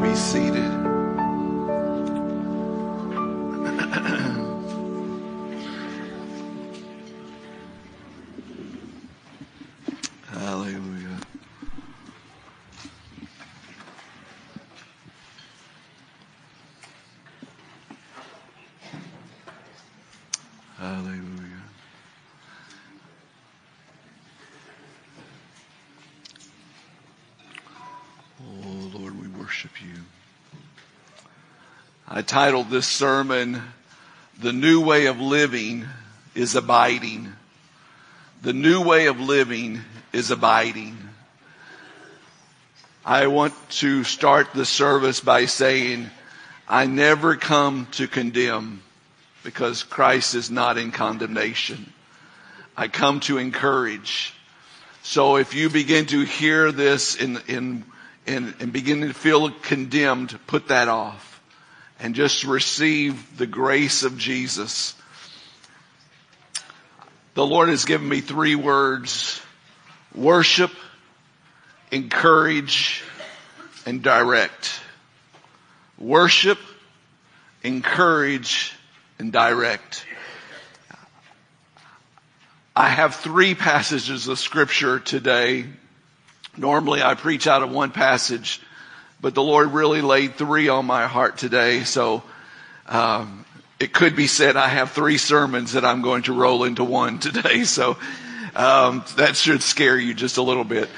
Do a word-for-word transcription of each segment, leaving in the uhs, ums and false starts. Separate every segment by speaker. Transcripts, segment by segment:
Speaker 1: be seated. Hallelujah. Hallelujah. Oh, Lord, we worship you. I titled this sermon, "The New Way of Living is Abiding." The new way of living is abiding. I want to start the service by saying, I never come to condemn because Christ is not in condemnation. I come to encourage. So if you begin to hear this in, in, in, and begin to feel condemned, put that off and just receive the grace of Jesus. The Lord has given me three words: worship, encourage, and direct. Worship, encourage, and direct. I have three passages of scripture today. Normally I preach out of one passage, but the Lord really laid three on my heart today. So, um, it could be said I have three sermons that I'm going to roll into one today. So, um, that should scare you just a little bit.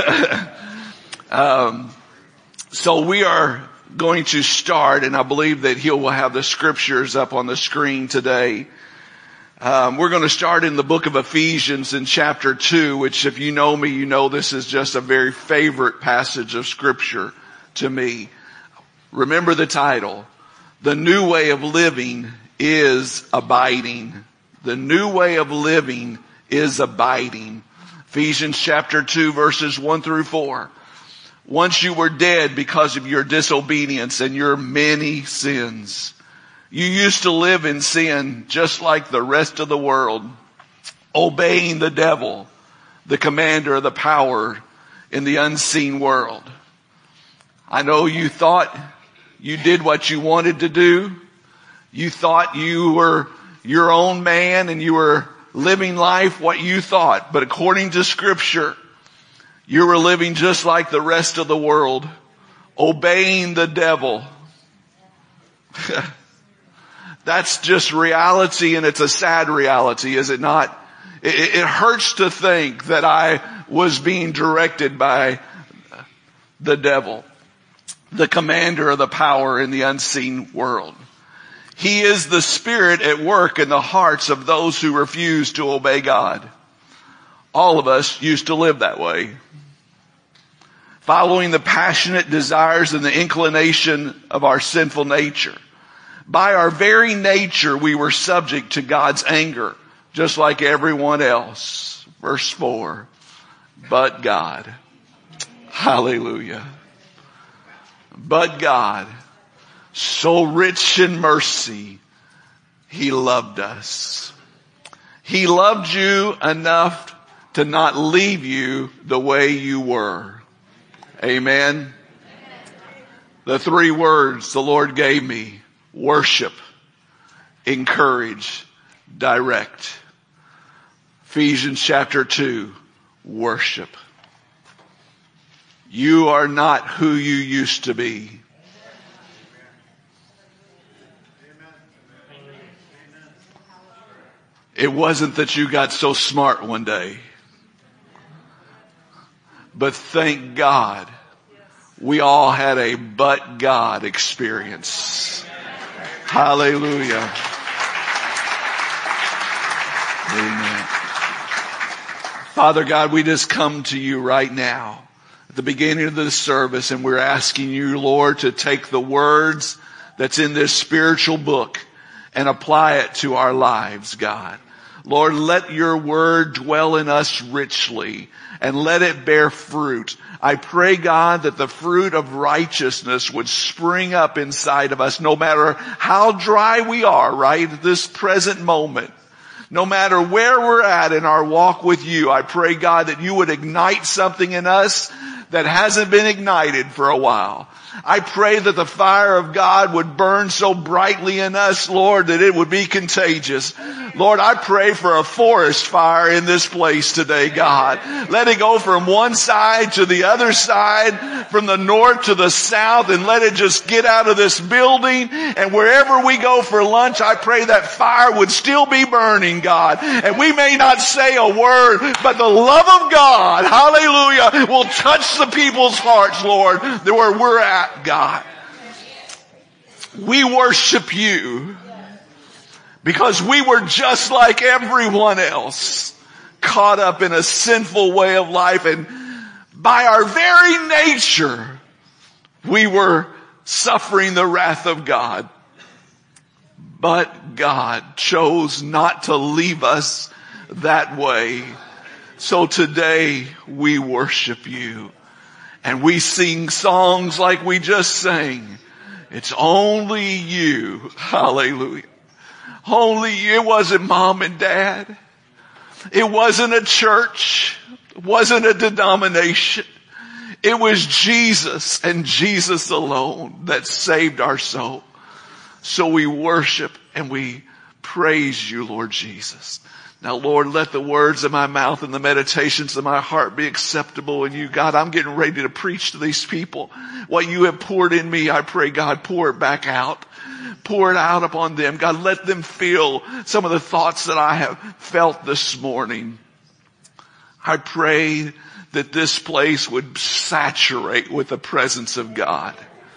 Speaker 1: um, so we are going to start, and I believe that He will have the scriptures up on the screen today. Um, we're going to start in the book of Ephesians in chapter two, which if you know me, you know this is just a very favorite passage of scripture to me. Remember the title. The new way of living is abiding. The new way of living is abiding. Ephesians chapter two verses one through four. Once you were dead because of your disobedience and your many sins. You used to live in sin just like the rest of the world, obeying the devil, the commander of the power in the unseen world. I know you thought you did what you wanted to do. You thought you were your own man and you were living life what you thought. But according to scripture, you were living just like the rest of the world, obeying the devil. That's just reality, and it's a sad reality, is it not? It, it hurts to think that I was being directed by the devil, the commander of the power in the unseen world. He is the spirit at work in the hearts of those who refuse to obey God. All of us used to live that way, following the passionate desires and the inclination of our sinful nature. By our very nature, we were subject to God's anger, just like everyone else. Verse four, but God. Hallelujah. But God, so rich in mercy, He loved us. He loved you enough to not leave you the way you were. Amen. The three words the Lord gave me: worship, encourage, direct. Ephesians chapter two, worship. You are not who you used to be. It wasn't that you got so smart one day. But thank God, we all had a but God experience. Hallelujah. Amen. Father God, we just come to you right now at the beginning of this service, and we're asking you, Lord, to take the words that's in this spiritual book and apply it to our lives, God. Lord, let your word dwell in us richly and let it bear fruit. I pray, God, that the fruit of righteousness would spring up inside of us no matter how dry we are right at this present moment. No matter where we're at in our walk with you, I pray, God, that you would ignite something in us that hasn't been ignited for a while. I pray that the fire of God would burn so brightly in us, Lord, that it would be contagious. Lord, I pray for a forest fire in this place today, God. Let it go from one side to the other side, from the north to the south, and let it just get out of this building. And wherever we go for lunch, I pray that fire would still be burning, God. And we may not say a word, but the love of God, hallelujah, will touch the people's hearts, Lord, where we're at. God, we worship you because we were just like everyone else, caught up in a sinful way of life, and by our very nature, we were suffering the wrath of God. But God chose not to leave us that way. So today we worship you. And we sing songs like we just sang. It's only you. Hallelujah. Only you. It wasn't mom and dad. It wasn't a church. It wasn't a denomination. It was Jesus and Jesus alone that saved our soul. So we worship and we praise you, Lord Jesus. Now, Lord, let the words of my mouth and the meditations of my heart be acceptable in you. God, I'm getting ready to preach to these people. What you have poured in me, I pray, God, pour it back out. Pour it out upon them. God, let them feel some of the thoughts that I have felt this morning. I pray that this place would saturate with the presence of God.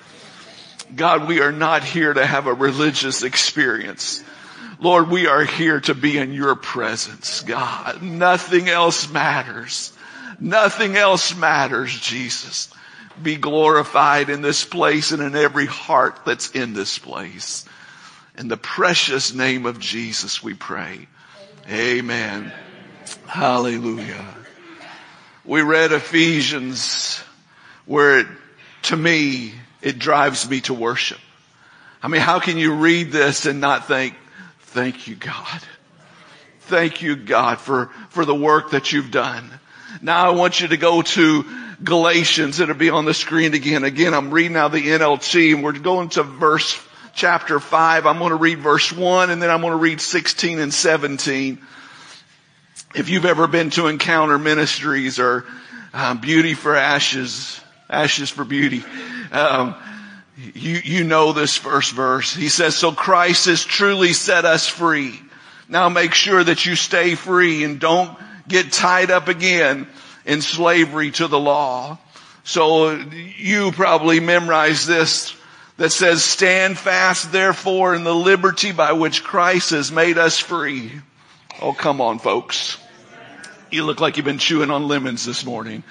Speaker 1: God, we are not here to have a religious experience. Lord, we are here to be in your presence, God. Nothing else matters. Nothing else matters, Jesus. Be glorified in this place and in every heart that's in this place. In the precious name of Jesus we pray. Amen. Hallelujah. We read Ephesians where it, to me, it drives me to worship. I mean, how can you read this and not think, thank you, God. Thank you, God, for, for the work that you've done. Now I want you to go to Galatians. It'll be on the screen again. Again, I'm reading out the N L T, and we're going to verse, chapter five. I'm going to read verse one, and then I'm going to read sixteen and seventeen. If you've ever been to Encounter Ministries or um, Beauty for Ashes, Ashes for Beauty, um, You, you know this first verse. He says, so Christ has truly set us free. Now make sure that you stay free and don't get tied up again in slavery to the law. So you probably memorize this that says, stand fast therefore in the liberty by which Christ has made us free. Oh, come on, folks. You look like you've been chewing on lemons this morning.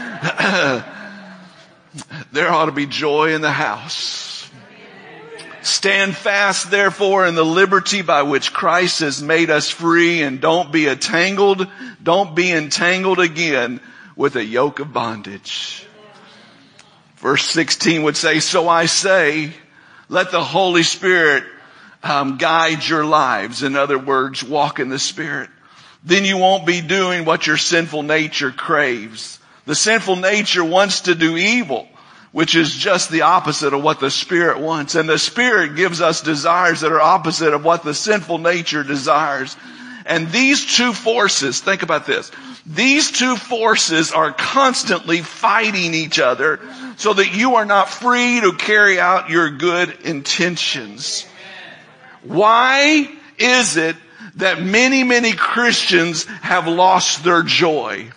Speaker 1: There ought to be joy in the house. Stand fast, therefore, in the liberty by which Christ has made us free, and don't be entangled, don't be entangled again with a yoke of bondage. Verse sixteen would say, so I say, let the Holy Spirit um, guide your lives. In other words, walk in the Spirit. Then you won't be doing what your sinful nature craves. The sinful nature wants to do evil, which is just the opposite of what the Spirit wants. And the Spirit gives us desires that are opposite of what the sinful nature desires. And these two forces, think about this, these two forces are constantly fighting each other so that you are not free to carry out your good intentions. Why is it that many, many Christians have lost their joy?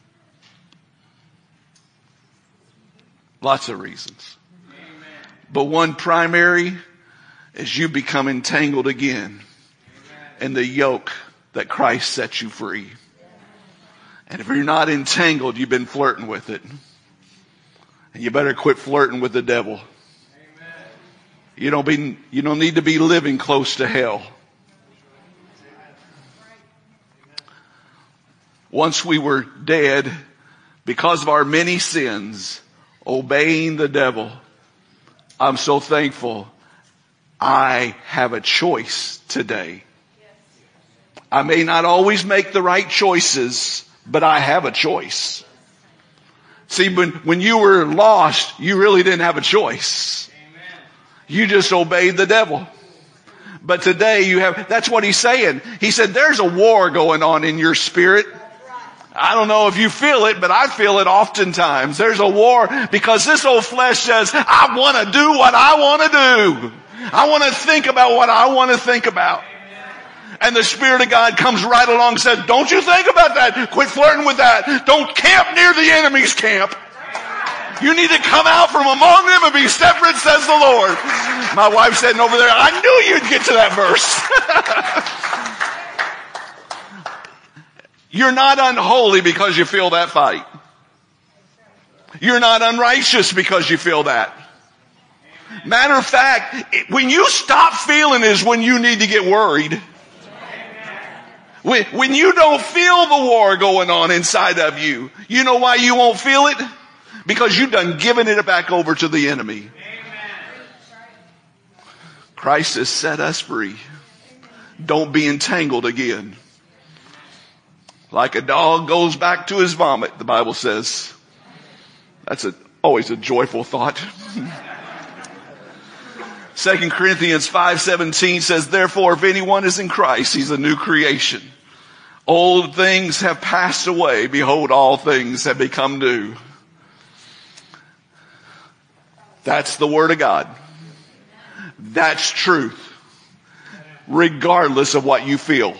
Speaker 1: Lots of reasons. But one primary is you become entangled again in the yoke that Christ sets you free. And if you're not entangled, you've been flirting with it. And you better quit flirting with the devil. You don't be, you don't need to be living close to hell. Once we were dead because of our many sins, obeying the devil. I'm so thankful I have a choice today. I may not always make the right choices, but I have a choice. See, when, when you were lost, you really didn't have a choice. You just obeyed the devil. But today you have, that's what he's saying. He said, there's a war going on in your spirit. I don't know if you feel it, but I feel it oftentimes. There's a war because this old flesh says, I want to do what I want to do. I want to think about what I want to think about. And the Spirit of God comes right along and says, don't you think about that. Quit flirting with that. Don't camp near the enemy's camp. You need to come out from among them and be separate, says the Lord. My wife said over there, I knew you'd get to that verse. You're not unholy because you feel that fight. You're not unrighteous because you feel that. Matter of fact, when you stop feeling is when you need to get worried. When, when you don't feel the war going on inside of you, you know why you won't feel it? Because you've done given it back over to the enemy. Christ has set us free. Don't be entangled again. Like a dog goes back to his vomit, the Bible says. That's a, always a joyful thought. Second Corinthians five seventeen says, therefore, if anyone is in Christ, he's a new creation. Old things have passed away. Behold, all things have become new. That's the Word of God. That's truth. Regardless of what you feel.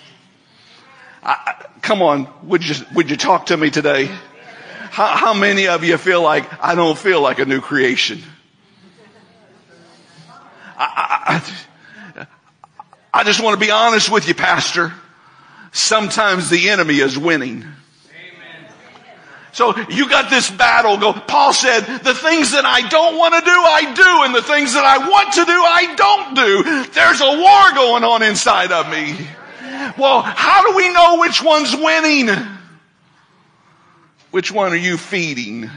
Speaker 1: I, come on, would you, would you talk to me today? How, how many of you feel like, I don't feel like a new creation? I, I, I just want to be honest with you, Pastor. Sometimes the enemy is winning. So you got this battle go. Paul said, the things that I don't want to do, I do. And the things that I want to do, I don't do. There's a war going on inside of me. Well, how do we know which one's winning? Which one are you feeding?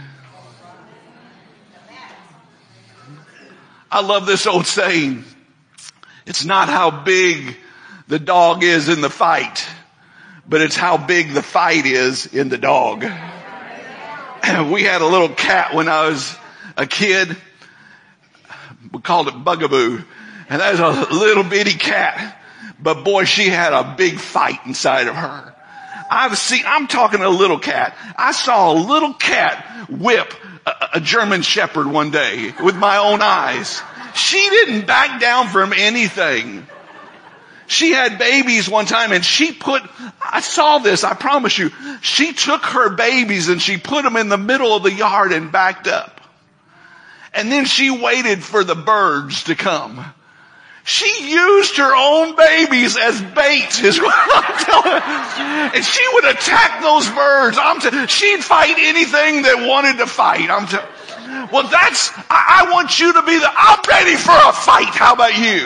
Speaker 1: I love this old saying. It's not how big the dog is in the fight, but it's how big the fight is in the dog. We had a little cat when I was a kid. We called it Bugaboo. And that was a little bitty cat. But boy, she had a big fight inside of her. I've seen, I'm talking a little cat. I saw a little cat whip a, a German Shepherd one day with my own eyes. She didn't back down from anything. She had babies one time and she put, I saw this, I promise you, she took her babies and she put them in the middle of the yard and backed up. And then she waited for the birds to come. She used her own babies as bait, is what I'm telling you. And she would attack those birds. I'm t- she'd fight anything that wanted to fight. I'm t- well, that's, I, I want you to be the, I'm ready for a fight. How about you?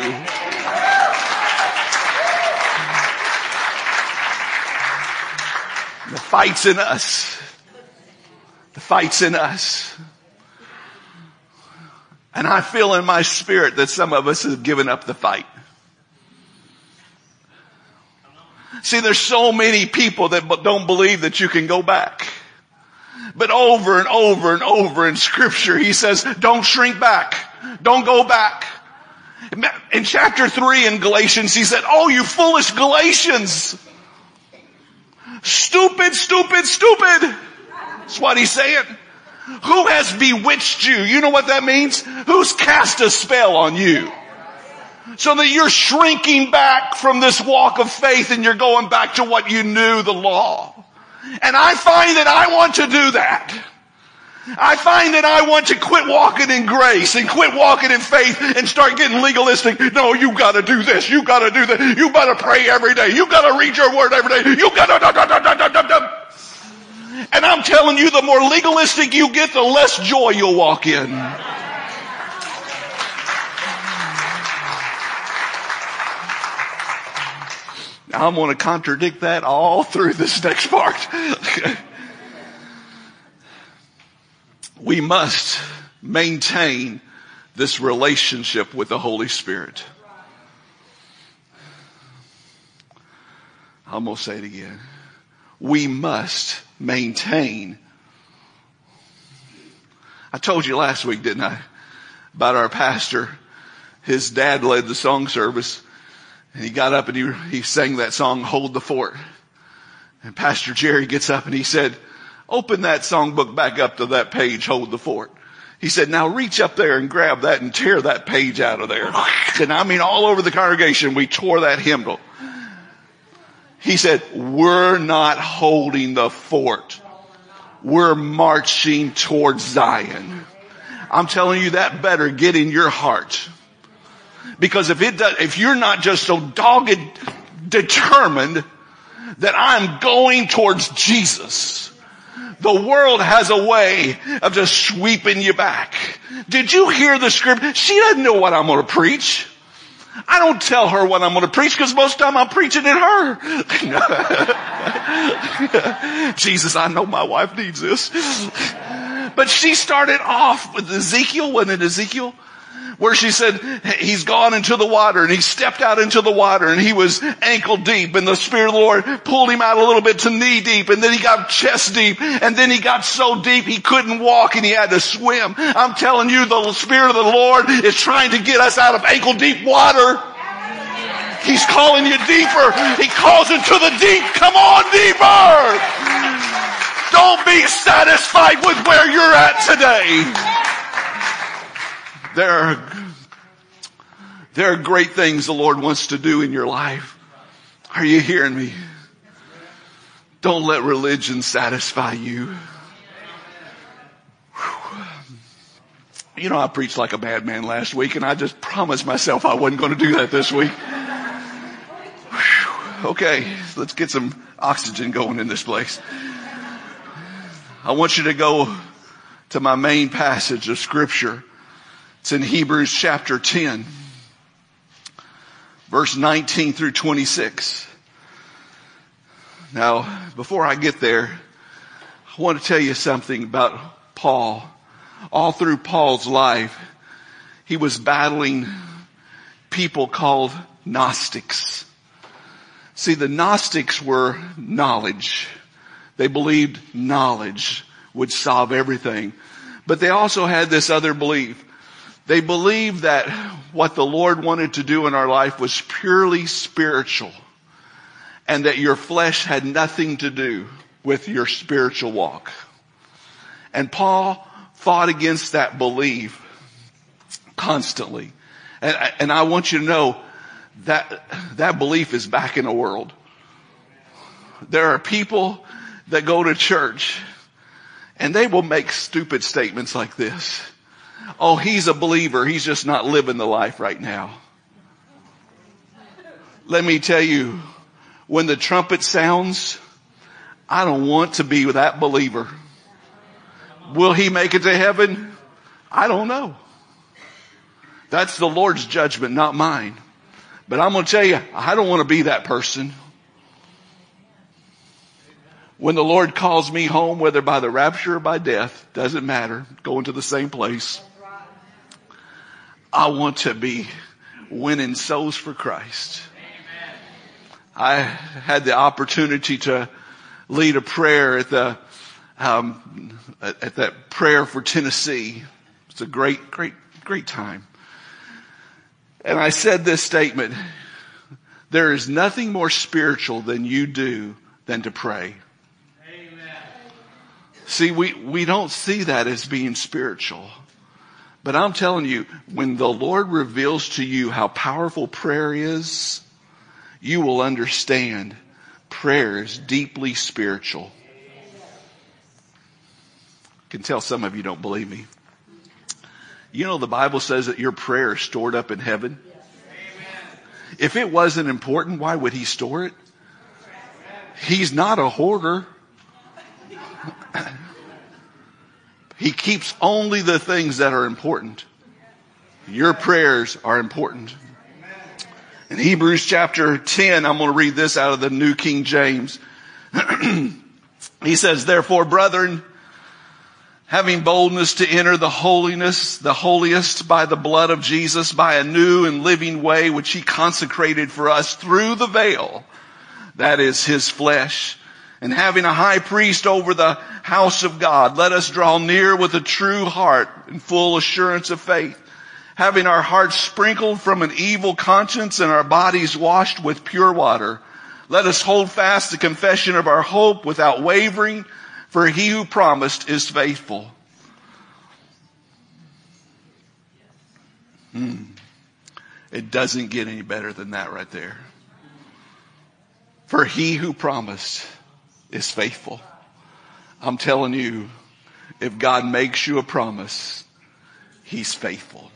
Speaker 1: The fight's in us. The fight's in us. And I feel in my spirit that some of us have given up the fight. See, there's so many people that don't believe that you can go back. But over and over and over in Scripture, he says, don't shrink back. Don't go back. In chapter three in Galatians, he said, oh, you foolish Galatians. Stupid, stupid, stupid. That's what he's saying. Who has bewitched you? You know what that means? Who's cast a spell on you? So that you're shrinking back from this walk of faith and you're going back to what you knew, the law. And I find that I want to do that. I find that I want to quit walking in grace and quit walking in faith and start getting legalistic. No, you gotta do this. You gotta do that. You gotta pray every day. You gotta read your word every day. You gotta da, da, da, da, da, da, da. And I'm telling you, the more legalistic you get, the less joy you'll walk in. Now I'm going to contradict that all through this next part. We must maintain this relationship with the Holy Spirit. I'm going to say it again. We must maintain I told you last week, didn't I, about our pastor. His dad led the song service, and he got up and he, he sang that song, Hold the Fort. And Pastor Jerry gets up and he said, open that songbook back up to that page, Hold the Fort. He said, now reach up there and grab that and tear that page out of there. And I mean, all over the congregation, we tore that hymnal. He said, we're not holding the fort. We're marching towards Zion. I'm telling you, that better get in your heart. Because if it does, if you're not just so dogged, determined that I'm going towards Jesus, the world has a way of just sweeping you back. Did you hear the script? She doesn't know what I'm going to preach. I don't tell her what I'm going to preach because most of the time I'm preaching at her. Jesus, I know my wife needs this. But she started off with Ezekiel, wasn't it Ezekiel? Where she said, he's gone into the water and he stepped out into the water and he was ankle deep and the Spirit of the Lord pulled him out a little bit to knee deep and then he got chest deep and then he got so deep he couldn't walk and he had to swim. I'm telling you, the Spirit of the Lord is trying to get us out of ankle deep water. He's calling you deeper. He calls into the deep. Come on, deeper. Don't be satisfied with where you're at today. There are, there are great things the Lord wants to do in your life. Are you hearing me? Don't let religion satisfy you. Whew. You know, I preached like a madman last week and I just promised myself I wasn't going to do that this week. Whew. Okay, let's get some oxygen going in this place. I want you to go to my main passage of scripture. It's in Hebrews chapter ten, verse nineteen through twenty-six. Now, before I get there, I want to tell you something about Paul. All through Paul's life, he was battling people called Gnostics. See, the Gnostics were knowledge. They believed knowledge would solve everything. But they also had this other belief. They believed that what the Lord wanted to do in our life was purely spiritual and that your flesh had nothing to do with your spiritual walk. And Paul fought against that belief constantly. And, and I want you to know that that belief is back in the world. There are people that go to church and they will make stupid statements like this. Oh, he's a believer. He's just not living the life right now. Let me tell you, when the trumpet sounds, I don't want to be that believer. Will he make it to heaven? I don't know. That's the Lord's judgment, not mine. But I'm going to tell you, I don't want to be that person. When the Lord calls me home, whether by the rapture or by death, doesn't matter, going to the same place. I want to be winning souls for Christ. I had the opportunity to lead a prayer at the um, at, at that prayer for Tennessee. It's a great, great, great time. And I said this statement: there is nothing more spiritual than you do than to pray. Amen. See, we, we don't see that as being spiritual. But I'm telling you, when the Lord reveals to you how powerful prayer is, you will understand prayer is deeply spiritual. I can tell some of you don't believe me. You know, the Bible says that your prayer is stored up in heaven. If it wasn't important, why would he store it? He's not a hoarder. He keeps only the things that are important. Your prayers are important. In Hebrews chapter ten, I'm going to read this out of the New King James. He says, therefore, brethren, having boldness to enter the holiness, the holiest by the blood of Jesus, by a new and living way which he consecrated for us through the veil, that is his flesh, And having a high priest over the house of God, let us draw near with a true heart and full assurance of faith, having our hearts sprinkled from an evil conscience and our bodies washed with pure water. Let us hold fast the confession of our hope without wavering, for he who promised is faithful. Hmm. It doesn't get any better than that right there. For he who promised is faithful. I'm telling you, if God makes you a promise, he's faithful.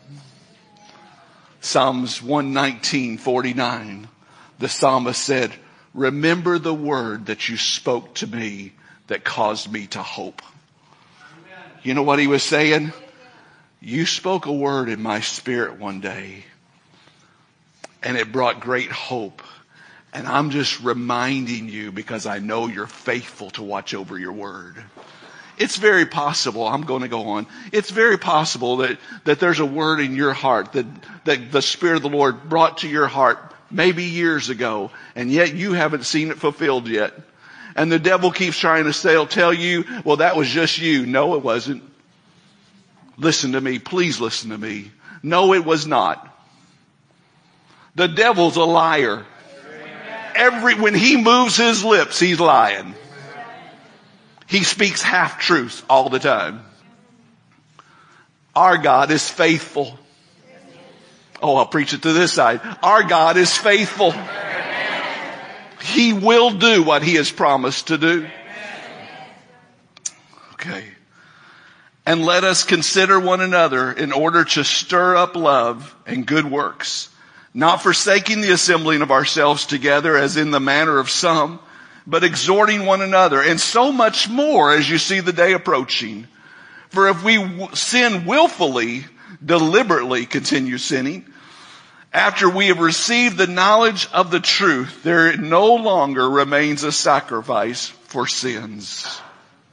Speaker 1: Psalms one nineteen, forty-nine, the psalmist said, remember the word that you spoke to me that caused me to hope. You know what he was saying? You spoke a word in my spirit one day, and it brought great hope. And I'm just reminding you because I know you're faithful to watch over your word. It's very possible, I'm going to go on. It's very possible that, that there's a word in your heart that, that the Spirit of the Lord brought to your heart maybe years ago, and yet you haven't seen it fulfilled yet. And the devil keeps trying to say, tell you, well, that was just you. No, it wasn't. Listen to me. Please listen to me. No, it was not. The devil's a liar. Every, when he moves his lips, he's lying. He speaks half-truths all the time. Our God is faithful. Oh, I'll preach it to this side. Our God is faithful. He will do what he has promised to do. Okay. And let us consider one another in order to stir up love and good works, not forsaking the assembling of ourselves together as in the manner of some, but exhorting one another, and so much more as you see the day approaching. For if we w- sin willfully, deliberately continue sinning, after we have received the knowledge of the truth, there no longer remains a sacrifice for sins.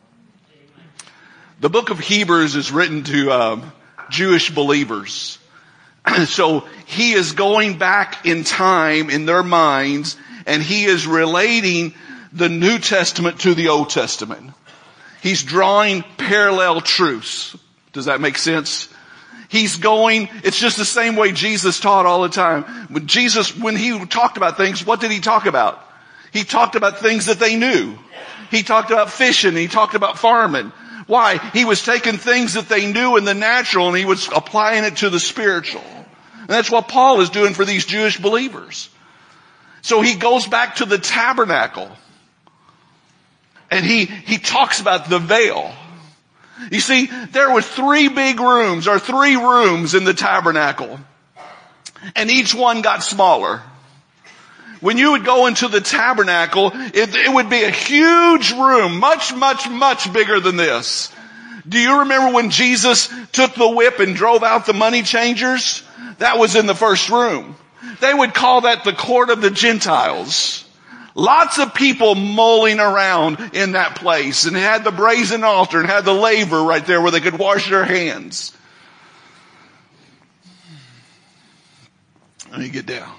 Speaker 1: The book of Hebrews is written to um, Jewish believers. So he is going back in time in their minds, and he is relating the New Testament to the Old Testament. He's drawing parallel truths. Does that make sense? He's going, it's just the same way Jesus taught all the time. When Jesus, when he talked about things, what did he talk about? He talked about things that they knew. He talked about fishing. He talked about farming. Why? He was taking things that they knew in the natural and he was applying it to the spiritual. And that's what Paul is doing for these Jewish believers. So he goes back to the tabernacle. And he, he talks about the veil. You see, there were three big rooms, or three rooms in the tabernacle. And each one got smaller. When you would go into the tabernacle, it, it would be a huge room, much, much, much bigger than this. Do you remember when Jesus took the whip and drove out the money changers? That was in the first room. They would call that the court of the Gentiles. Lots of people mulling around in that place, and it had the brazen altar and had the laver right there where they could wash their hands. Let me get down.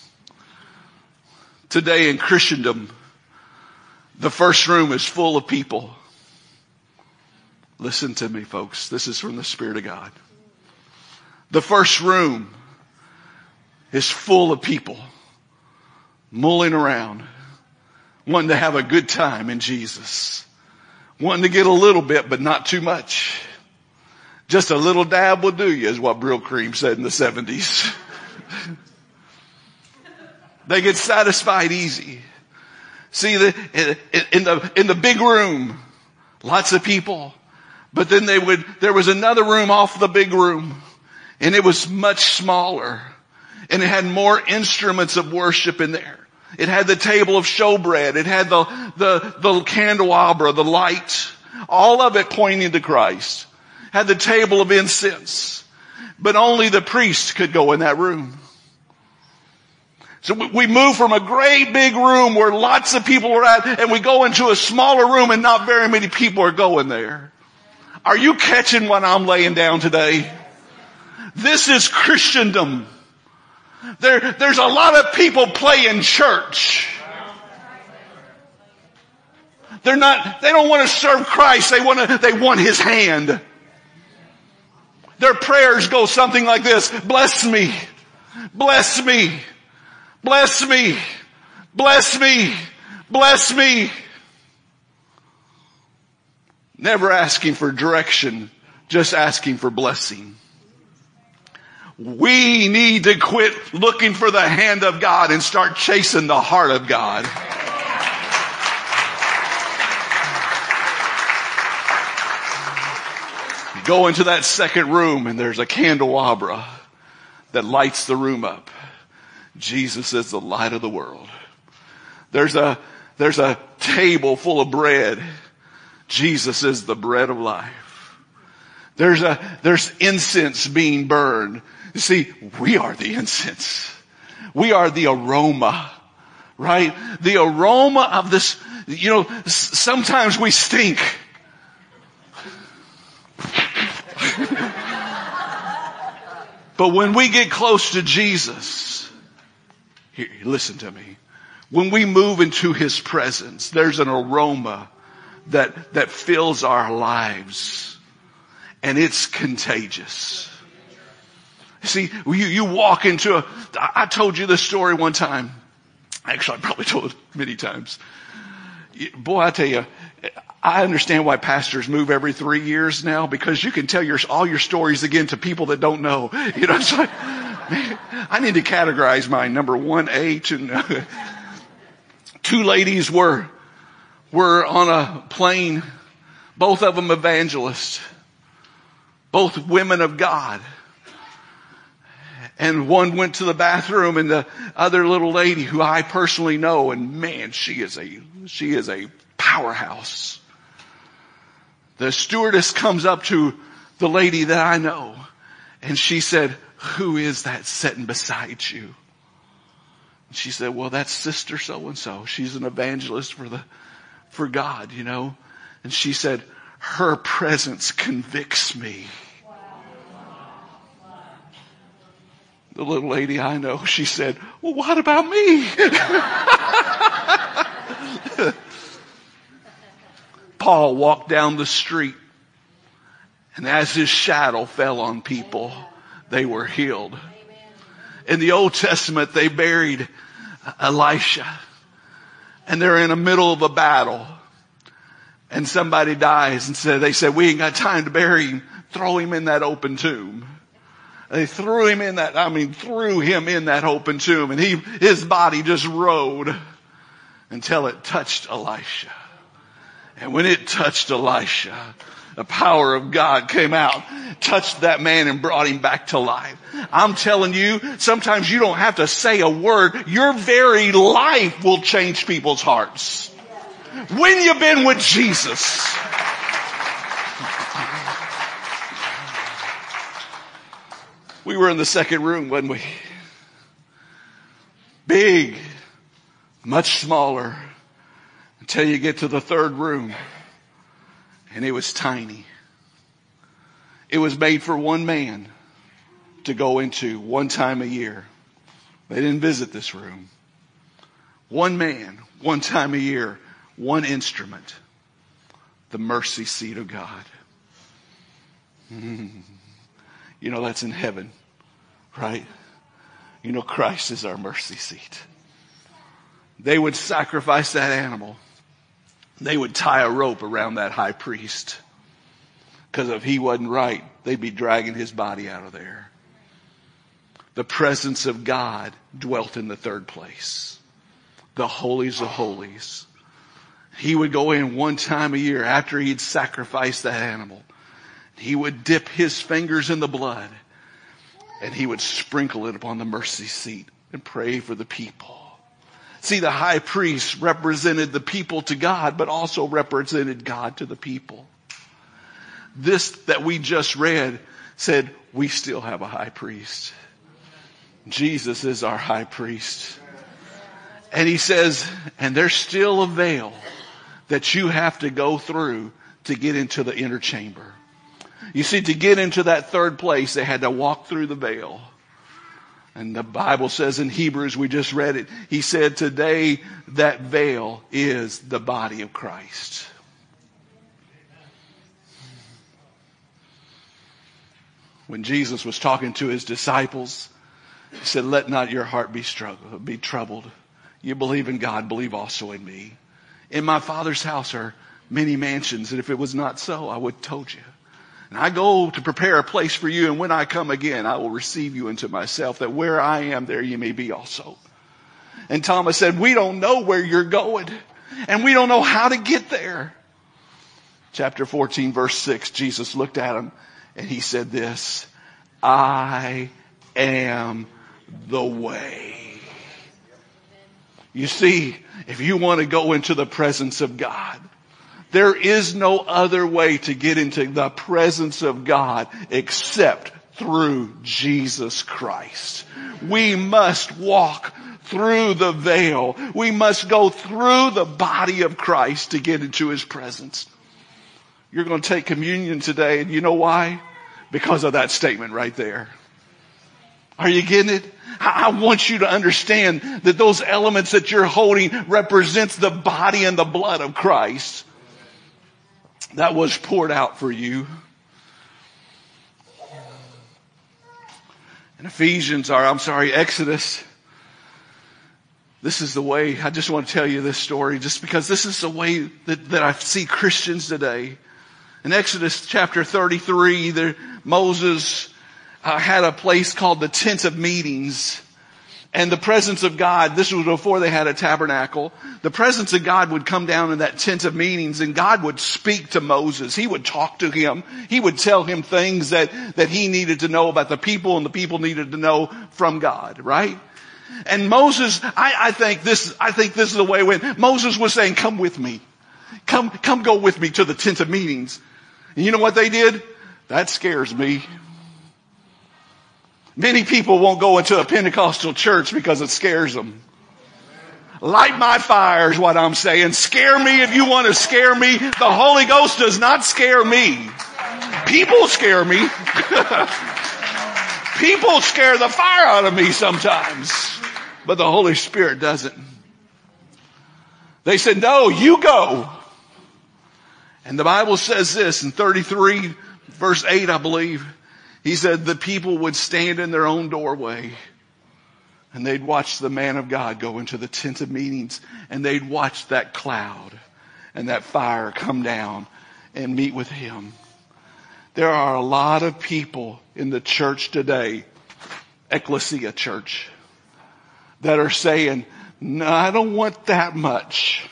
Speaker 1: Today in Christendom, the first room is full of people. Listen to me, folks. This is from the Spirit of God. The first room is full of people mulling around, wanting to have a good time in Jesus, wanting to get a little bit, but not too much. Just a little dab will do you, is what Brill Cream said in the seventies. They get satisfied easy. See, the, in the, in the big room, lots of people, but then they would, there was another room off the big room, and it was much smaller, and it had more instruments of worship in there. It had the table of showbread. It had the, the, the candelabra, the light, all of it pointing to Christ. Had the table of incense, but only the priest could go in that room. So we move from a great big room where lots of people are at, and we go into a smaller room and not very many people are going there. Are you catching what I'm laying down today? This is Christendom. There, there's a lot of people playing church. They're not, they don't want to serve Christ. They want to, they want His hand. Their prayers go something like this. Bless me. Bless me. Bless me. Bless me. Bless me. Never asking for direction, just asking for blessing. We need to quit looking for the hand of God and start chasing the heart of God. You go into that second room and there's a candelabra that lights the room up. Jesus is the light of the world. There's a, there's a table full of bread. Jesus is the bread of life. There's a, there's incense being burned. You see, we are the incense. We are the aroma, right? The aroma of this, you know, sometimes we stink. But when we get close to Jesus, here, listen to me. When we move into His presence, there's an aroma that, that fills our lives. And it's contagious. See, you, you walk into a, I told you this story one time. Actually, I probably told it many times. Boy, I tell you, I understand why pastors move every three years now, because you can tell your, all your stories again to people that don't know. You know, it's like, man, I need to categorize mine. Number one, A, two, two ladies were, were on a plane, both of them evangelists, both women of God. And one went to the bathroom, and the other little lady who I personally know, and man, she is a, she is a powerhouse. The stewardess comes up to the lady that I know, and she said, "Who is that sitting beside you?" And she said, "Well, that's Sister so-and-so. She's an evangelist for the, for God, you know." And she said, "Her presence convicts me." The little lady I know, she said, "Well, what about me?" Paul walked down the street, and as his shadow fell on people, they were healed. In the Old Testament, they buried Elisha, and they're in the middle of a battle, and somebody dies, and said, they said, "We ain't got time to bury him. Throw him in that open tomb." They threw him in that, I mean, threw him in that open tomb, and he, his body just rode until it touched Elisha. And when it touched Elisha, the power of God came out, touched that man, and brought him back to life. I'm telling you, sometimes you don't have to say a word. Your very life will change people's hearts. When you've been with Jesus. We were in the second room, wasn't we? Big, much smaller, until you get to the third room. And it was tiny. It was made for one man to go into one time a year. They didn't visit this room. One man, one time a year, one instrument. The mercy seat of God. Mm. You know, that's in heaven, right? You know, Christ is our mercy seat. They would sacrifice that animal. They would tie a rope around that high priest. Because if he wasn't right, they'd be dragging his body out of there. The presence of God dwelt in the third place. The holies of holies. He would go in one time a year after he'd sacrificed that animal. He would dip his fingers in the blood, and he would sprinkle it upon the mercy seat and pray for the people. See, the high priest represented the people to God, but also represented God to the people. This that we just read said, we still have a high priest. Jesus is our high priest. And he says, and there's still a veil that you have to go through to get into the inner chamber. You see, to get into that third place, they had to walk through the veil. And the Bible says in Hebrews, we just read it, he said, today that veil is the body of Christ. When Jesus was talking to his disciples, he said, let not your heart be struggle, be troubled. You believe in God, believe also in me. In my Father's house are many mansions, and if it was not so, I would have told you. And I go to prepare a place for you, and when I come again, I will receive you into myself, that where I am, there you may be also. And Thomas said, we don't know where you're going, and we don't know how to get there. Chapter fourteen, verse six, Jesus looked at him, and he said this, I am the way. You see, if you want to go into the presence of God, there is no other way to get into the presence of God except through Jesus Christ. We must walk through the veil. We must go through the body of Christ to get into his presence. You're going to take communion today, and you know why? Because of that statement right there. Are you getting it? I want you to understand that those elements that you're holding represents the body and the blood of Christ that was poured out for you. In Ephesians, or I'm sorry, Exodus, this is the way, I just want to tell you this story just because this is the way that, that I see Christians today. In Exodus chapter thirty-three, there, Moses uh, had a place called the Tent of Meetings. And the presence of God, this was before they had a tabernacle, the presence of God would come down in that tent of meetings, and God would speak to Moses. He would talk to him. He would tell him things that, that he needed to know about the people, and the people needed to know from God, right? And Moses, I, I think this, I think this is the way when Moses was saying, come with me. Come, come go with me to the tent of meetings. And you know what they did? That scares me. Many people won't go into a Pentecostal church because it scares them. Light my fire is what I'm saying. Scare me if you want to scare me. The Holy Ghost does not scare me. People scare me. People scare the fire out of me sometimes. But the Holy Spirit doesn't. They said, no, you go. And the Bible says this in thirty-three verse eight, I believe. He said the people would stand in their own doorway and they'd watch the man of God go into the tent of meetings, and they'd watch that cloud and that fire come down and meet with him. There are a lot of people in the church today, Ecclesia Church, that are saying, no, I don't want that much.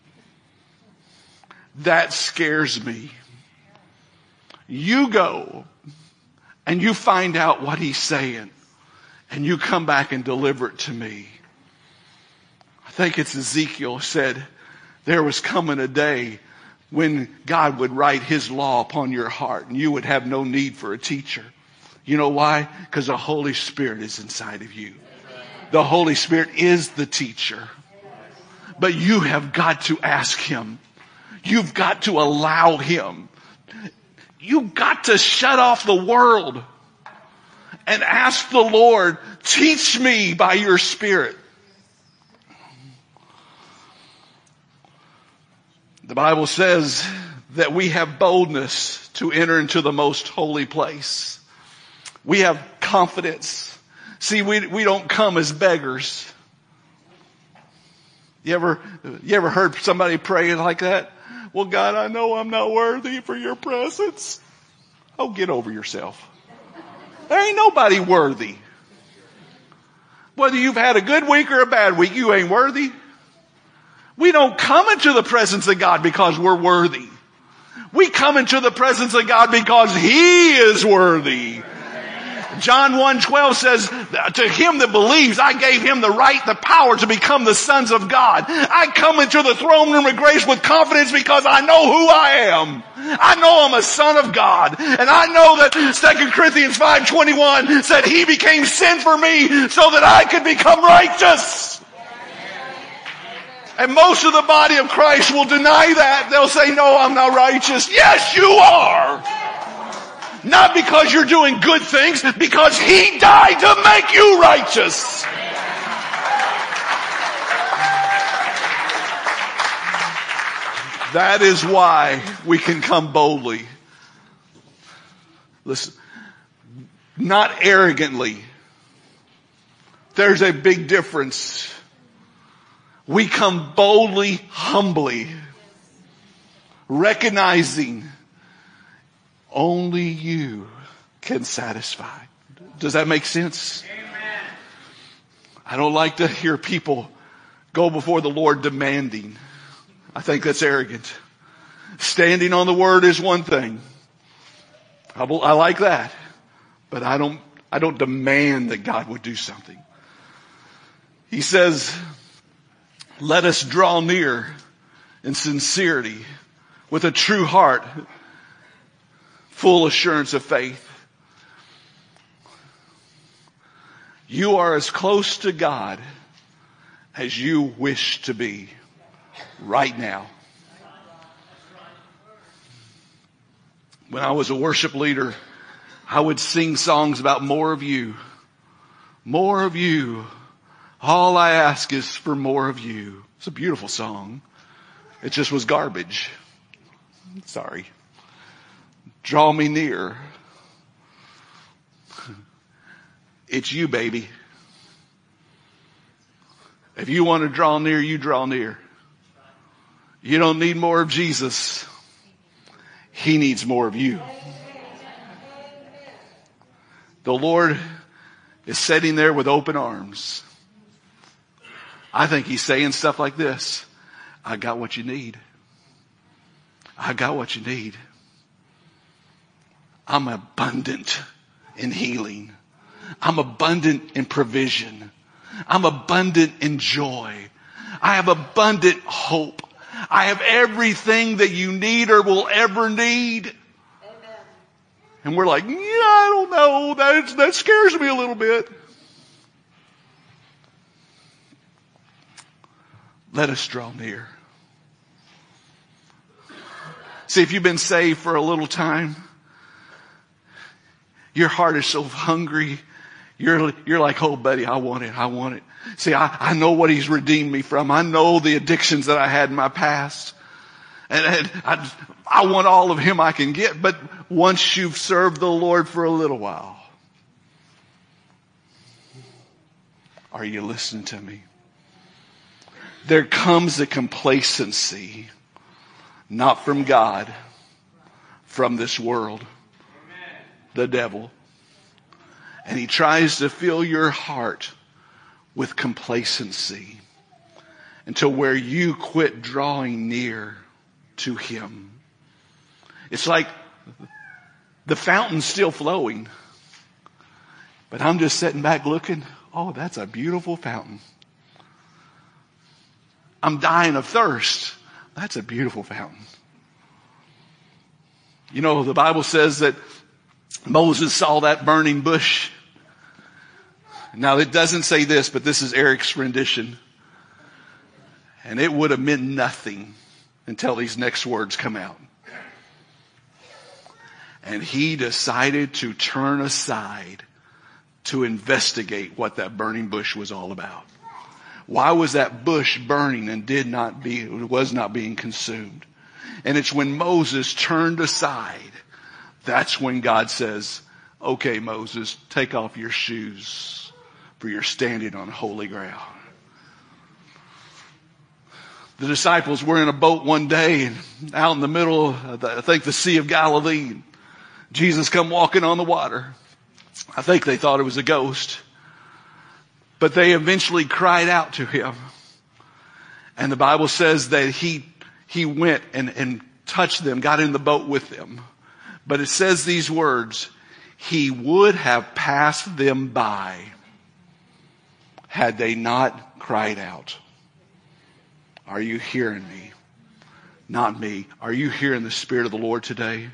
Speaker 1: That scares me. You go and you find out what he's saying, and you come back and deliver it to me. I think it's Ezekiel said there was coming a day when God would write his law upon your heart and you would have no need for a teacher. You know why? Because the Holy Spirit is inside of you. The Holy Spirit is the teacher. But you have got to ask him. You've got to allow him. You've got to shut off the world and ask the Lord, teach me by your Spirit. The Bible says that we have boldness to enter into the most holy place. We have confidence. See, we, we don't come as beggars. You ever, you ever heard somebody pray like that? Well, God, I know I'm not worthy for your presence. Oh, get over yourself. There ain't nobody worthy. Whether you've had a good week or a bad week, you ain't worthy. We don't come into the presence of God because we're worthy. We come into the presence of God because he is worthy. John one twelve says, to him that believes, I gave him the right, the power to become the sons of God. I come into the throne room of grace with confidence because I know who I am. I know I'm a son of God. And I know that Second Corinthians five twenty-one said he became sin for me so that I could become righteous. And most of the body of Christ will deny that. They'll say, no, I'm not righteous. Yes, you are. Not because you're doing good things, because He died to make you righteous. That is why we can come boldly. Listen, not arrogantly. There's a big difference. We come boldly, humbly, recognizing only you can satisfy. Does that make sense? Amen. I don't like to hear people go before the Lord demanding. I think that's arrogant. Standing on the word is one thing. I, I like that. But I don't, I don't demand that God would do something. He says, let us draw near in sincerity with a true heart, full assurance of faith. You are as close to God as you wish to be right now. When I was a worship leader, I would sing songs about more of you. More of you. All I ask is for more of you. It's a beautiful song. It just was garbage. Sorry. Draw me near. It's you, baby. If you want to draw near, you draw near. You don't need more of Jesus. He needs more of you. The Lord is sitting there with open arms. I think He's saying stuff like this. I got what you need. I got what you need. I'm abundant in healing. I'm abundant in provision. I'm abundant in joy. I have abundant hope. I have everything that you need or will ever need. Amen. And we're like, yeah, I don't know. That, that scares me a little bit. Let us draw near. See, if you've been saved for a little time, your heart is so hungry. You're, you're like, oh, buddy, I want it. I want it. See, I, I know what He's redeemed me from. I know the addictions that I had in my past. And, and I, I want all of Him I can get. But once you've served the Lord for a little while, are you listening to me? There comes a complacency, not from God, from this world, the devil. And he tries to fill your heart with complacency until where you quit drawing near to Him. It's like the fountain's still flowing, but I'm just sitting back looking. Oh, that's a beautiful fountain. I'm dying of thirst. That's a beautiful fountain. You know, the Bible says that Moses saw that burning bush. Now, it doesn't say this, but this is Eric's rendition. And it would have meant nothing until these next words come out. And he decided to turn aside to investigate what that burning bush was all about. Why was that bush burning and did not be, was not being consumed? And it's when Moses turned aside, that's when God says, okay, Moses, take off your shoes, for you're standing on holy ground. The disciples were in a boat one day and out in the middle of, the, I think, the Sea of Galilee. Jesus come walking on the water. I think they thought it was a ghost. But they eventually cried out to Him. And the Bible says that He, he went and, and touched them, got in the boat with them. But it says these words, He would have passed them by had they not cried out. Are you hearing me? Not me. Are you hearing the Spirit of the Lord today?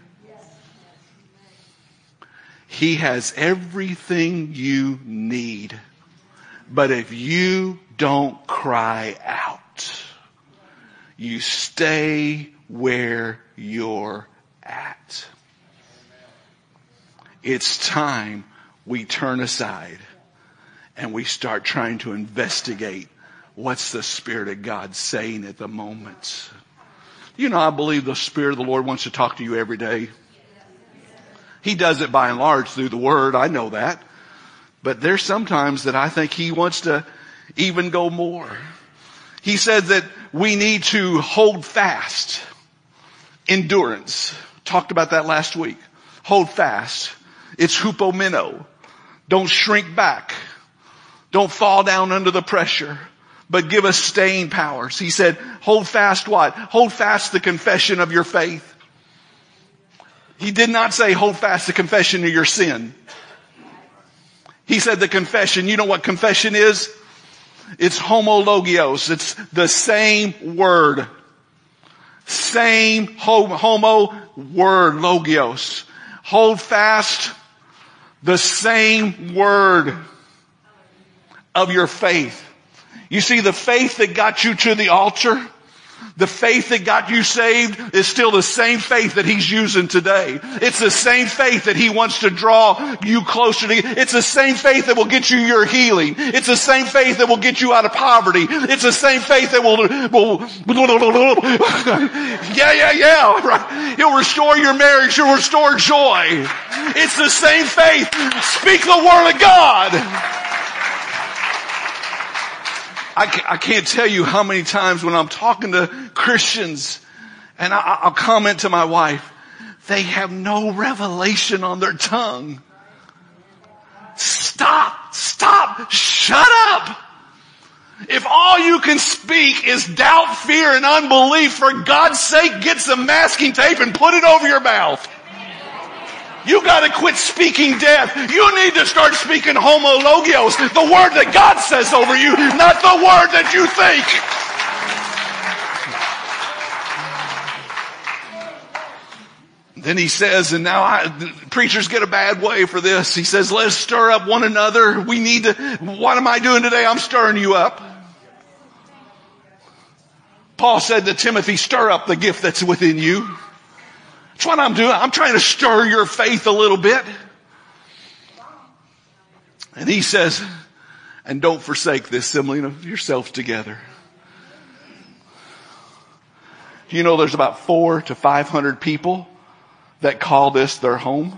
Speaker 1: He has everything you need. But if you don't cry out, you stay where you're at. It's time we turn aside and we start trying to investigate what's the Spirit of God saying at the moment. You know, I believe the Spirit of the Lord wants to talk to you every day. He does it by and large through the Word. I know that. But there's sometimes that I think He wants to even go more. He said that we need to hold fast. Endurance. Talked about that last week. Hold fast. It's hupomeno. Don't shrink back. Don't fall down under the pressure, but give us staying powers. He said, hold fast what? Hold fast the confession of your faith. He did not say hold fast the confession of your sin. He said the confession. You know what confession is? It's homologios. It's the same word. Same homo word, logios. Hold fast the same word of your faith. You see, the faith that got you to the altar, the faith that got you saved is still the same faith that He's using today. It's the same faith that He wants to draw you closer to. It's the same faith that will get you your healing. It's the same faith that will get you out of poverty. It's the same faith that will, will yeah, yeah, yeah, right. He'll restore your marriage. He'll restore joy. It's the same faith. Speak the word of God. I can't tell you how many times when I'm talking to Christians and I'll comment to my wife, they have no revelation on their tongue. Stop, stop, shut up. If all you can speak is doubt, fear, and unbelief, for God's sake, get some masking tape and put it over your mouth. You gotta quit speaking death. You need to start speaking homologios, the word that God says over you, not the word that you think. Then he says, and now I, preachers get a bad way for this. He says, let's stir up one another. We need to, what am I doing today? I'm stirring you up. Paul said to Timothy, stir up the gift that's within you. That's what I'm doing. I'm trying to stir your faith a little bit. And he says, and don't forsake this assembling of yourselves together. You know, there's about four to five hundred people that call this their home.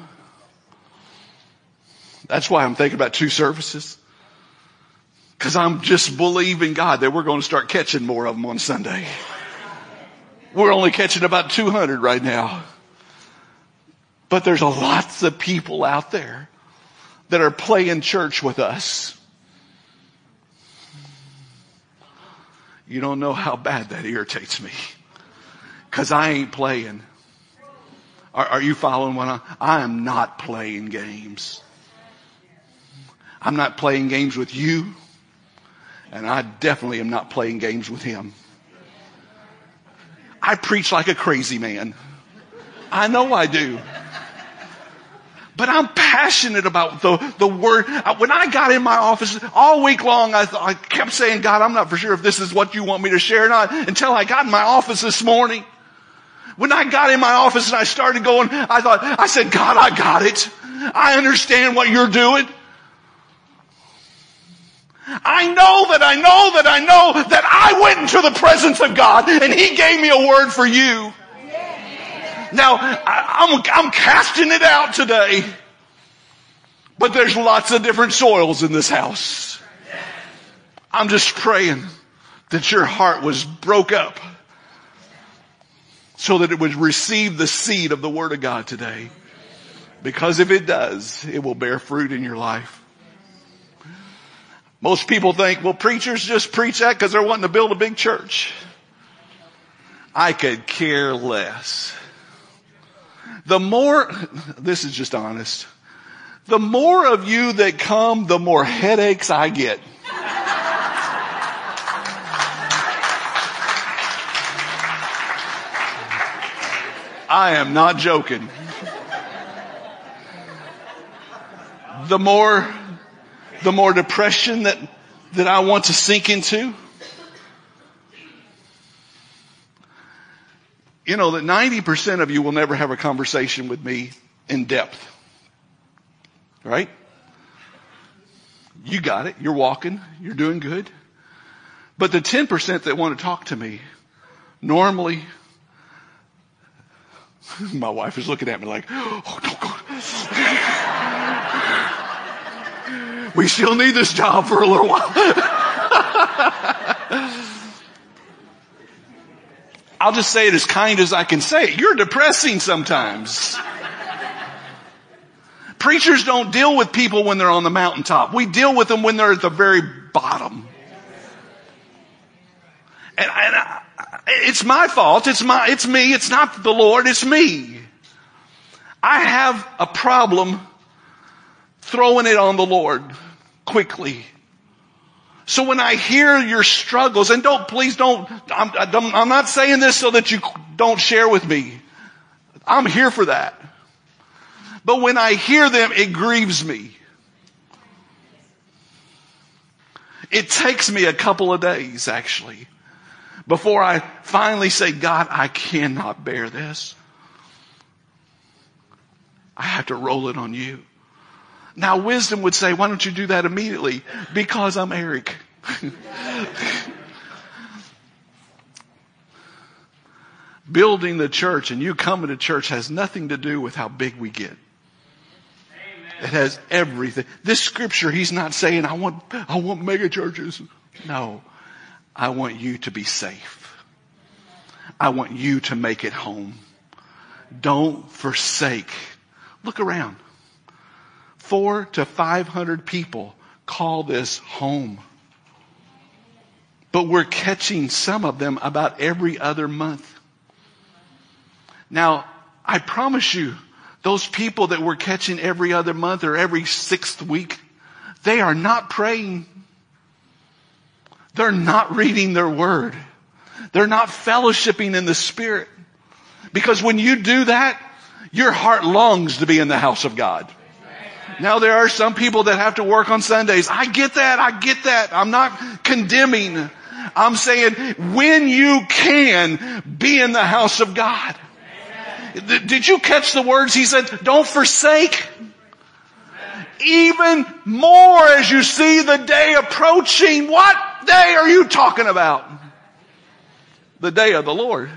Speaker 1: That's why I'm thinking about two services. Because I'm just believing God that we're going to start catching more of them on Sunday. We're only catching about two hundred right now. But there's lots of people out there that are playing church with us. You don't know how bad that irritates me. Because I ain't playing. Are, are you following what I, I am not playing games. I'm not playing games with you. And I definitely am not playing games with him. I preach like a crazy man. I know I do. But I'm passionate about the, the word. When I got in my office all week long, I, th- I kept saying, God, I'm not for sure if this is what you want me to share or not, until I got in my office this morning. When I got in my office and I started going, I thought, I said, God, I got it. I understand what you're doing. I know that I know that I know that I went into the presence of God and He gave me a word for you. Now, I, I'm, I'm casting it out today. But there's lots of different soils in this house. I'm just praying that your heart was broke up so that it would receive the seed of the Word of God today. Because if it does, it will bear fruit in your life. Most people think, well, preachers just preach that because they're wanting to build a big church. I could care less. The more, this is just honest, the more of you that come, the more headaches I get. I am not joking. The more, the more depression that, that I want to sink into. You know that ninety percent of you will never have a conversation with me in depth. right? You got it. You're walking. You're doing good. But the ten percent that want to talk to me, normally, my wife is looking at me like, oh, don't go. We still need this job for a little while. I'll just say it as kind as I can say it. You're depressing sometimes. Preachers don't deal with people when they're on the mountaintop. We deal with them when they're at the very bottom. And, and I, it's my fault. It's my, it's me. It's not the Lord. It's me. I have a problem throwing it on the Lord quickly. So when I hear your struggles, and don't, please don't, I'm, I'm not saying this so that you don't share with me. I'm here for that. But when I hear them, it grieves me. It takes me a couple of days, actually, before I finally say, God, I cannot bear this. I have to roll it on you. Now, wisdom would say, why don't you do that immediately? Because I'm Eric. Building the church and you coming to church has nothing to do with how big we get. It has everything. This scripture, he's not saying, I want, I want mega churches. No, I want you to be safe. I want you to make it home. Don't forsake. Look around. Four to five hundred people call this home. But we're catching some of them about every other month. Now, I promise you, those people that we're catching every other month or every sixth week, they are not praying. They're not reading their word. They're not fellowshipping in the Spirit. Because when you do that, your heart longs to be in the house of God. Now there are some people that have to work on Sundays. I get that. I get that. I'm not condemning. I'm saying when you can be in the house of God. Did you catch the words? He said, don't forsake. Even more as you see the day approaching. What day are you talking about? The day of the Lord.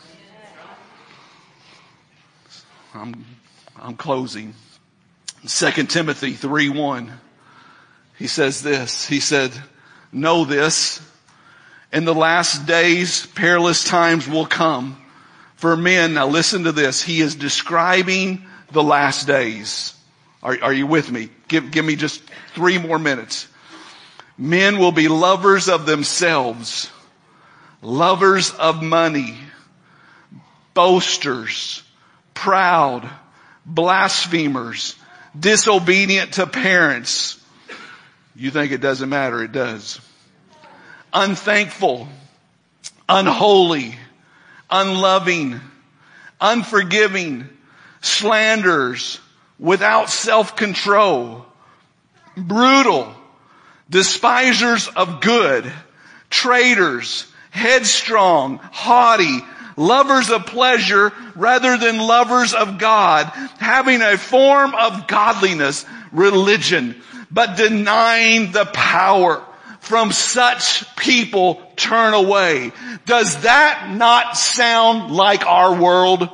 Speaker 1: I'm, I'm closing. Second Timothy three one. He says this. He said, know this. In the last days, perilous times will come. For men, now listen to this. He is describing the last days. Are, are you with me? Give, give me just three more minutes. Men will be lovers of themselves, lovers of money, boasters, proud, blasphemers, disobedient to parents. You think it doesn't matter? It does. Unthankful, unholy, unloving, unforgiving, slanderers, without self-control, brutal, despisers of good, traitors, headstrong, haughty, lovers of pleasure rather than lovers of God, having a form of godliness, religion, but denying the power. From such people turn away. Does that not sound like our world?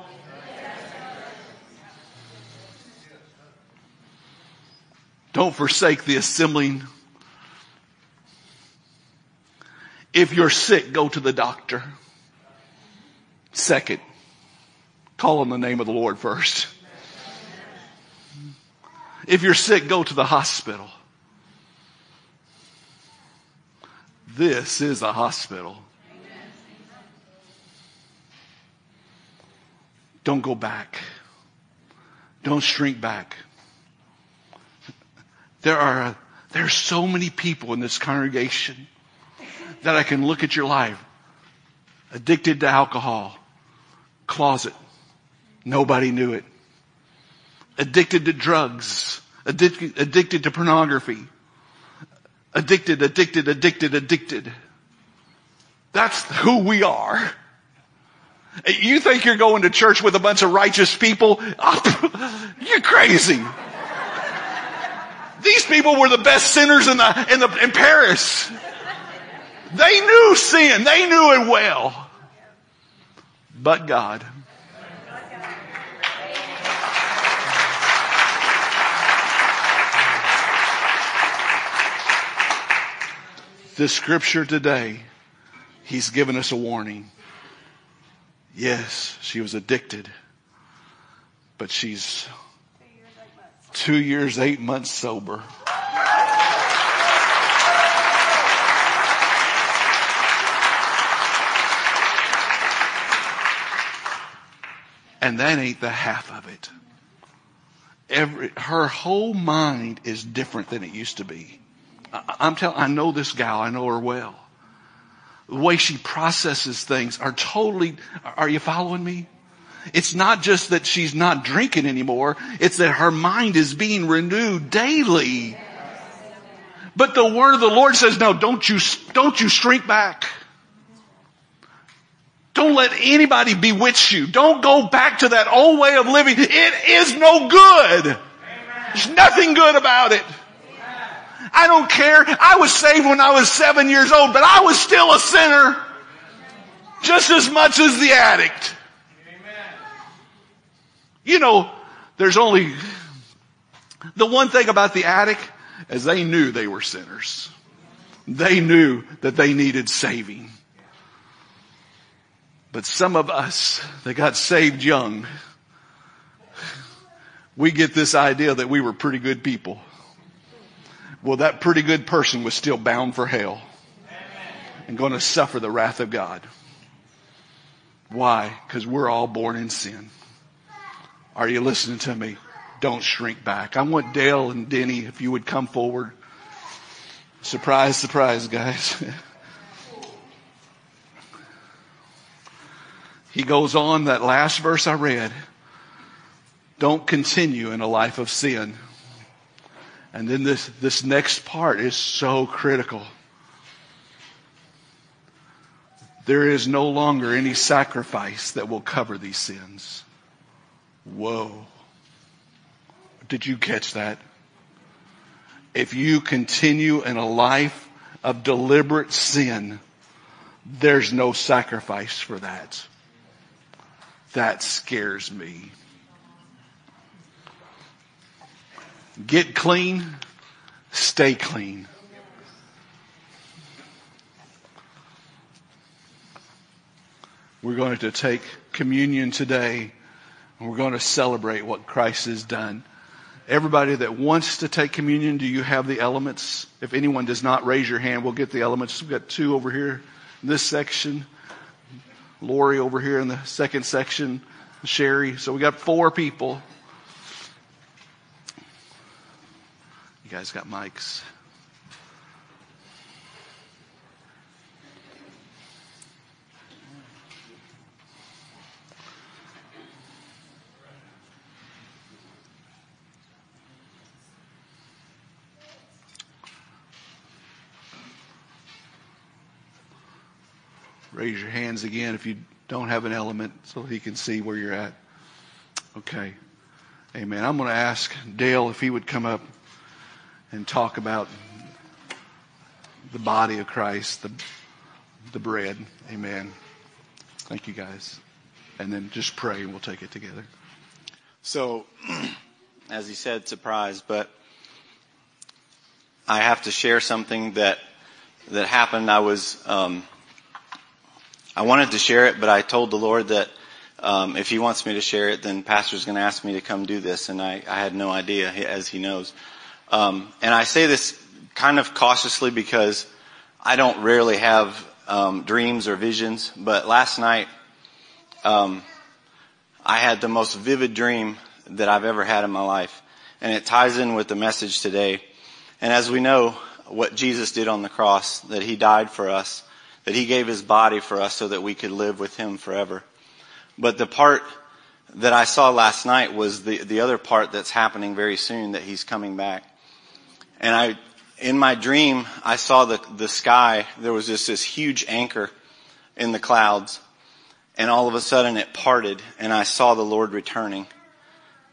Speaker 1: Don't forsake the assembling. If you're sick, go to the doctor. Second, call on the name of the Lord first. If you're sick, go to the hospital. This is a hospital. Don't go back. Don't shrink back. There are, there are so many people in this congregation that I can look at your life. Addicted to alcohol. Closet. Nobody knew it. Addicted to drugs. Addicted, addicted to pornography. Addicted, addicted, addicted, addicted. That's who we are. You think you're going to church with a bunch of righteous people? Oh, you're crazy. These people were the best sinners in the, in the, in Paris. They knew sin. They knew it well. But God. The scripture today, he's given us a warning. Yes, she was addicted, but she's two years, eight months sober. And that ain't the half of it. Every, her whole mind is different than it used to be. I'm telling, I know this gal. I know her well. The way she processes things are totally, are you following me? It's not just that she's not drinking anymore. It's that her mind is being renewed daily. But the word of the Lord says, no, don't you, don't you shrink back. Don't let anybody bewitch you. Don't go back to that old way of living. It is no good. There's nothing good about it. I don't care. I was saved when I was seven years old, but I was still a sinner just as much as the addict. You know, there's only, the one thing about the addict is they knew they were sinners. They knew that they needed saving. But some of us that got saved young, we get this idea that we were pretty good people. Well, that pretty good person was still bound for hell and going to suffer the wrath of God. Why? Because we're all born in sin. Are you listening to me? Don't shrink back. I want Dale and Denny, if you would come forward. Surprise, surprise, guys. He goes on, that last verse I read. Don't continue in a life of sin. And then this, this next part is so critical. There is no longer any sacrifice that will cover these sins. Whoa. Did you catch that? If you continue in a life of deliberate sin, there's no sacrifice for that. That scares me. Get clean, stay clean. We're going to take communion today, and we're going to celebrate what Christ has done. Everybody that wants to take communion, do you have the elements? If anyone does not, raise your hand. We'll get the elements. We've got two over here in this section. Lori over here in the second section. Sherry. So we got four people. You guys got mics. Raise your hands again if you don't have an element so he can see where you're at. Okay. Amen. I'm going to ask Dale if he would come up and talk about the body of Christ, the, the bread. Amen. Thank you, guys. And then just pray and we'll take it together.
Speaker 2: So, as he said, surprise, but I have to share something that that happened. I was, um, I wanted to share it, but I told the Lord that um, if he wants me to share it, then Pastor's going to ask me to come do this, and I, I had no idea, as he knows. Um, and I say this kind of cautiously because I don't rarely have um, dreams or visions, but last night um, I had the most vivid dream that I've ever had in my life, and it ties in with the message today. And as we know, what Jesus did on the cross, that he died for us, that he gave his body for us so that we could live with him forever. But the part that I saw last night was the, the other part that's happening very soon, that he's coming back. And I, in my dream, I saw the, the sky. There was this, this huge anchor in the clouds. And all of a sudden it parted and I saw the Lord returning.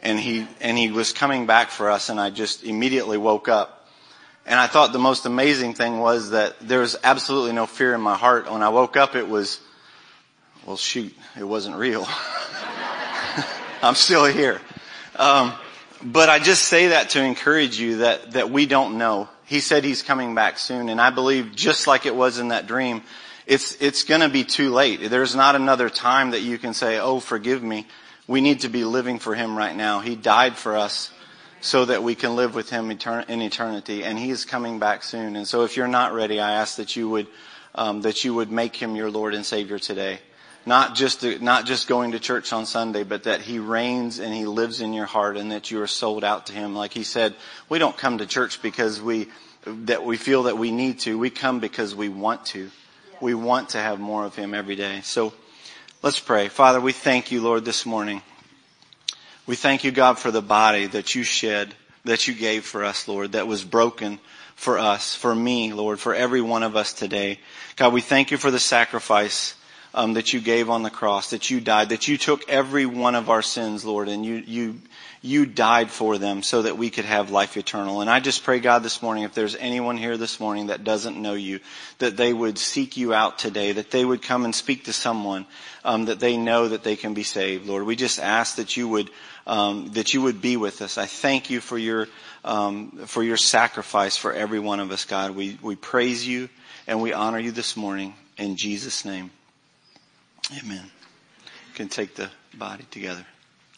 Speaker 2: and he, and he was coming back for us, and I just immediately woke up. And I thought the most amazing thing was that there was absolutely no fear in my heart. When I woke up, it was, well, shoot, it wasn't real. I'm still here. Um, but I just say that to encourage you that, that we don't know. He said he's coming back soon, and I believe just like it was in that dream, it's, it's gonna be too late. There's not another time that you can say, oh, forgive me. We need to be living for him right now. He died for us so that we can live with him etern- in eternity, and he is coming back soon. And so if you're not ready, I ask that you would, um, that you would make him your Lord and Savior today. Not just, to, not just going to church on Sunday, but that he reigns and he lives in your heart, and that you are sold out to him. Like he said, we don't come to church because we, that we feel that we need to. We come because we want to. We want to have more of him every day. So let's pray. Father, we thank you, Lord, this morning. We thank you, God, for the body that you shed, that you gave for us, Lord, that was broken for us, for me, Lord, for every one of us today. God, we thank you for the sacrifice Um, that you gave on the cross, that you died, that you took every one of our sins, Lord, and you, you, you died for them so that we could have life eternal. And I just pray, God, this morning, if there's anyone here this morning that doesn't know you, that they would seek you out today, that they would come and speak to someone, um, that they know that they can be saved, Lord. We just ask that you would, um, that you would be with us. I thank you for your, um, for your sacrifice for every one of us, God. We, we praise you and we honor you this morning in Jesus' name. Amen. You can take the body together.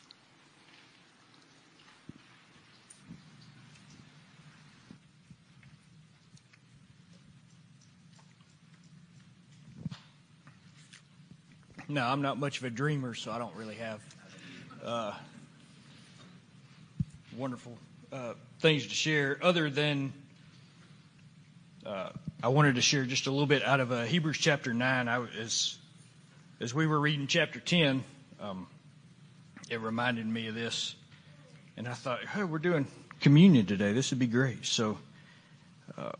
Speaker 3: No, I'm not much of a dreamer, so I don't really have uh, wonderful uh, things to share other than uh, I wanted to share just a little bit out of uh, Hebrews chapter nine. I was As we were reading chapter ten, um, it reminded me of this. And I thought, hey, we're doing communion today. This would be great. So, uh,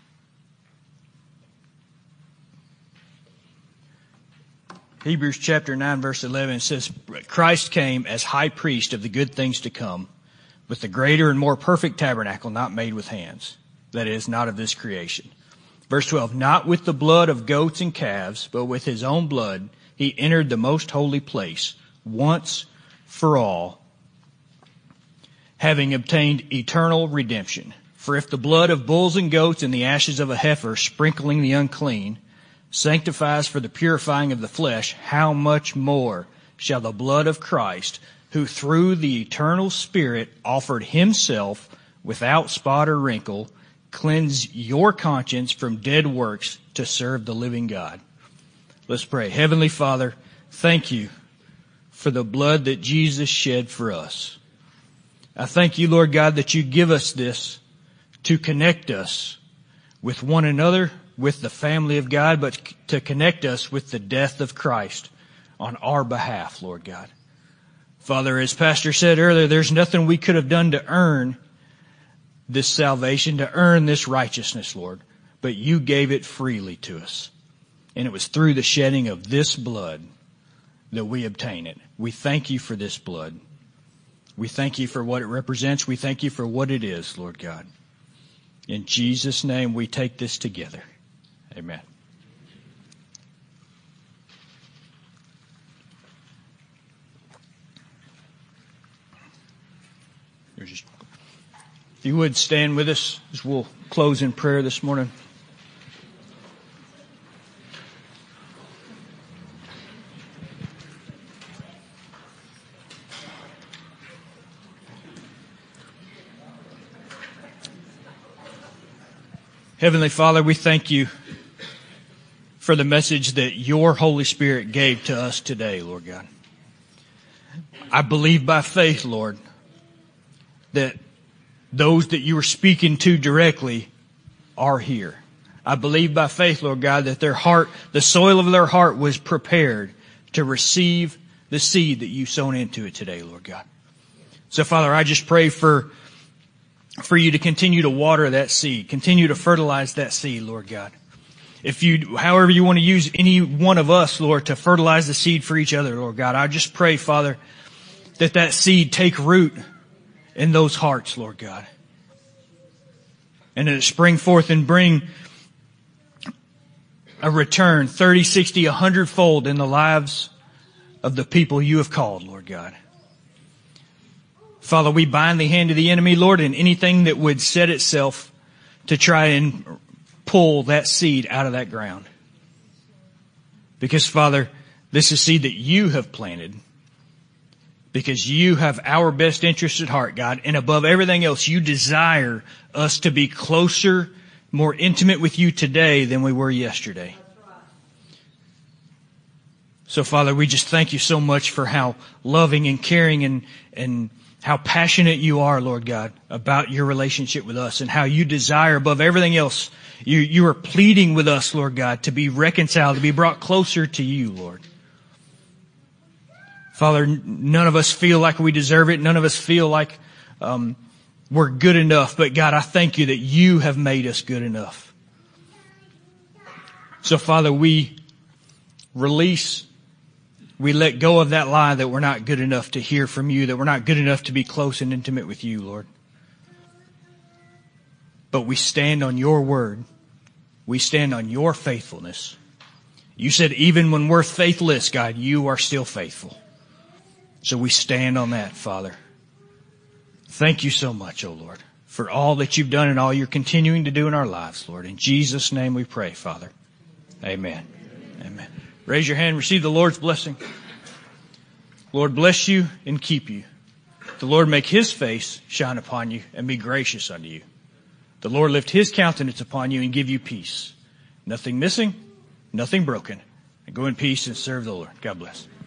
Speaker 3: Hebrews chapter nine, verse eleven says, Christ came as high priest of the good things to come, with the greater and more perfect tabernacle not made with hands, that is, not of this creation. Verse twelve, not with the blood of goats and calves, but with his own blood, he entered the most holy place once for all, having obtained eternal redemption. For if the blood of bulls and goats and the ashes of a heifer sprinkling the unclean sanctifies for the purifying of the flesh, how much more shall the blood of Christ, who through the eternal Spirit offered himself without spot or wrinkle, cleanse your conscience from dead works to serve the living God. Let's pray. Heavenly Father, thank you for the blood that Jesus shed for us. I thank you, Lord God, that you give us this to connect us with one another, with the family of God, but to connect us with the death of Christ on our behalf, Lord God. Father, as Pastor said earlier, there's nothing we could have done to earn this salvation, to earn this righteousness, Lord, but you gave it freely to us. And it was through the shedding of this blood that we obtain it. We thank you for this blood. We thank you for what it represents. We thank you for what it is, Lord God. In Jesus' name, we take this together. Amen. Just, if you would stand with us as we'll close in prayer this morning. Heavenly Father, we thank you for the message that your Holy Spirit gave to us today, Lord God. I believe by faith, Lord, that those that you were speaking to directly are here. I believe by faith, Lord God, that their heart, the soil of their heart was prepared to receive the seed that you sown into it today, Lord God. So, Father, I just pray for for you to continue to water that seed, continue to fertilize that seed, Lord God. If you, however you want to use any one of us, Lord, to fertilize the seed for each other, Lord God, I just pray, Father, that that seed take root in those hearts, Lord God. And that it spring forth and bring a return thirty, sixty, a hundred fold in the lives of the people you have called, Lord God. Father, we bind the hand of the enemy, Lord, and anything that would set itself to try and pull that seed out of that ground. Because, Father, this is seed that you have planted. Because you have our best interests at heart, God. And above everything else, you desire us to be closer, more intimate with you today than we were yesterday. So, Father, we just thank you so much for how loving and caring and, and how passionate you are, Lord God, about your relationship with us and how you desire above everything else. You, you are pleading with us, Lord God, to be reconciled, to be brought closer to you, Lord. Father, none of us feel like we deserve it. None of us feel like um, we're good enough. But God, I thank you that you have made us good enough. So, Father, we release, we let go of that lie that we're not good enough to hear from you, that we're not good enough to be close and intimate with you, Lord. But we stand on your word. We stand on your faithfulness. You said even when we're faithless, God, you are still faithful. So we stand on that, Father. Thank you so much, oh Lord, for all that you've done and all you're continuing to do in our lives, Lord. In Jesus' name we pray, Father. Amen. Amen. Raise your hand, receive the Lord's blessing. Lord bless you and keep you. The Lord make his face shine upon you and be gracious unto you. The Lord lift his countenance upon you and give you peace. Nothing missing, nothing broken. And go in peace and serve the Lord. God bless.